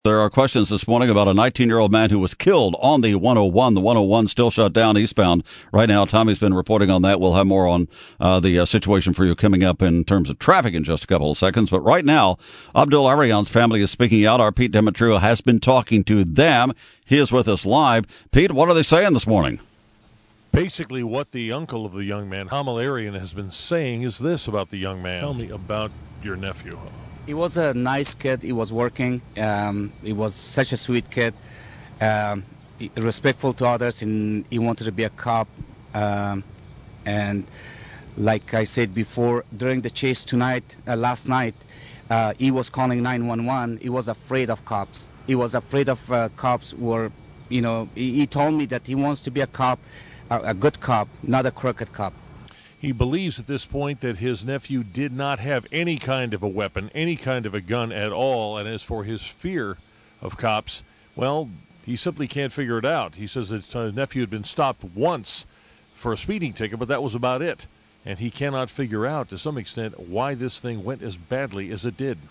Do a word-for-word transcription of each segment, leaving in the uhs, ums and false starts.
There are questions this morning about a nineteen-year-old man who was killed on the one oh one. The one oh one still shut down eastbound right now. Tommy's been reporting on that. We'll have more on uh, the uh, situation for you coming up in terms of traffic in just a couple of seconds. But right now, Abdul Arian's family is speaking out. Our Pete Demetrio has been talking to them. He is with us live. Pete, what are they saying this morning? Basically, what the uncle of the young man, Hamil Arian, has been saying is this about the young man. Tell me about your nephew. He was a nice kid. He was working. Um, he was such a sweet kid, um, respectful to others, and he wanted to be a cop. Um, and like I said before, during the chase tonight, uh, last night, uh, he was calling nine one one. He was afraid of cops. He was afraid of uh, cops who were, you know, he, he told me that he wants to be a cop, a, a good cop, not a crooked cop. He believes at this point that his nephew did not have any kind of a weapon, any kind of a gun at all. And as for his fear of cops, well, he simply can't figure it out. He says that his nephew had been stopped once for a speeding ticket, but that was about it. And he cannot figure out, to some extent, why this thing went as badly as it did.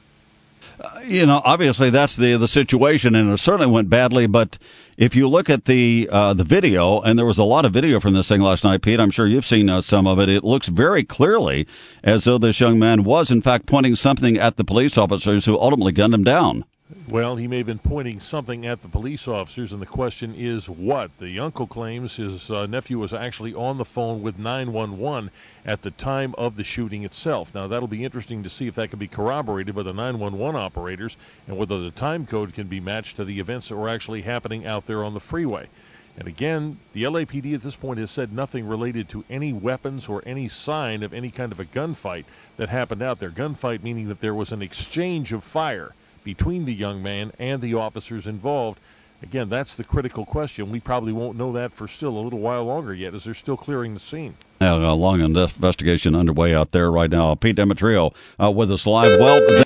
Uh, you know, obviously that's the the situation, and it certainly went badly. But if you look at the uh, the video, and there was a lot of video from this thing last night, Pete, I'm sure you've seen uh, some of it. It looks very clearly as though this young man was, in fact, pointing something at the police officers who ultimately gunned him down. Well, he may have been pointing something at the police officers, and the question is what? The uncle claims his uh, nephew was actually on the phone with nine one one at the time of the shooting itself. Now, that'll be interesting to see if that can be corroborated by the nine one one operators and whether the time code can be matched to the events that were actually happening out there on the freeway. And again, the L A P D at this point has said nothing related to any weapons or any sign of any kind of a gunfight that happened out there. Gunfight meaning that there was an exchange of fire between the young man and the officers involved. Again, that's the critical question. We probably won't know that for still a little while longer yet, as they're still clearing the scene. Now, a long investigation underway out there right now. Pete Demetrio uh, with us live. Well.